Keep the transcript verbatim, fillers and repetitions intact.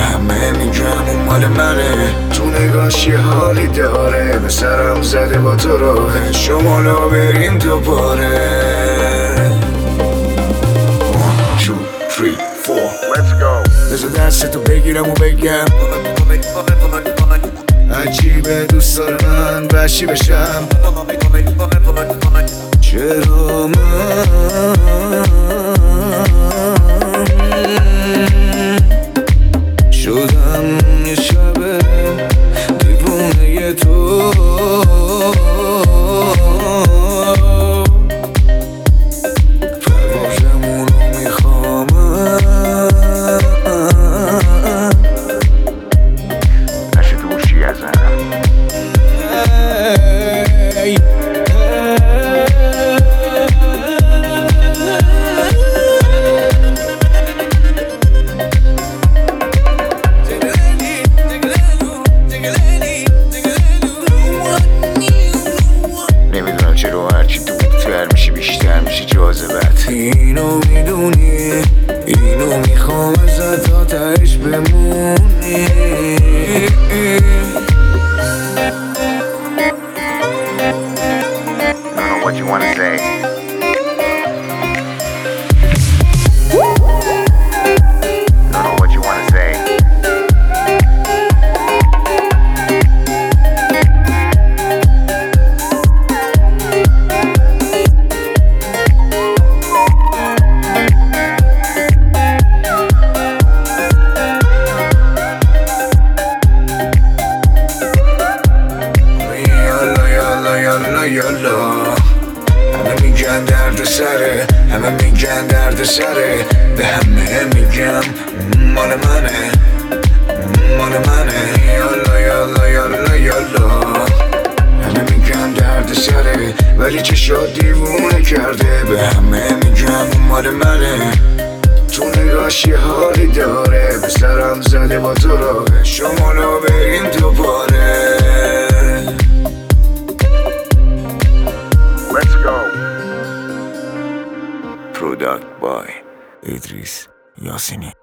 همه میگم اون مال منه. تو نگاش یه حالی داره، به سرم زده با تو راه شمالا بریم دوباره. one two three four let's go. بذار دستتو بگیرم و بگم عجیبه دوست داره من وحشی بشم. چرا من شدم یه شبه دیوونه تو، پروازمونو میخوام نشه دوشی ازم. نمیدونم چرا هرچی دورتر میشی بیشتر میشی جاذبت. اینو میدونی، اینو میخوام ازت تا تهش بمونی. What you wanna say? Don't know what you wanna say. Yalla yalla yalla yalla. همه میگن درد سره، همه میگن درد سره، به همه میگم مال منه، مال منه. یالا یالا یالا یالا. همه میگن درد سره ولی چه شاد دیوونه کرده، به همه میگم مال منه. تو نگاش یه حالی داره، به سرم زده با تو راه شمالا بریم دوباره. Let's go. Product by Idris Yasini.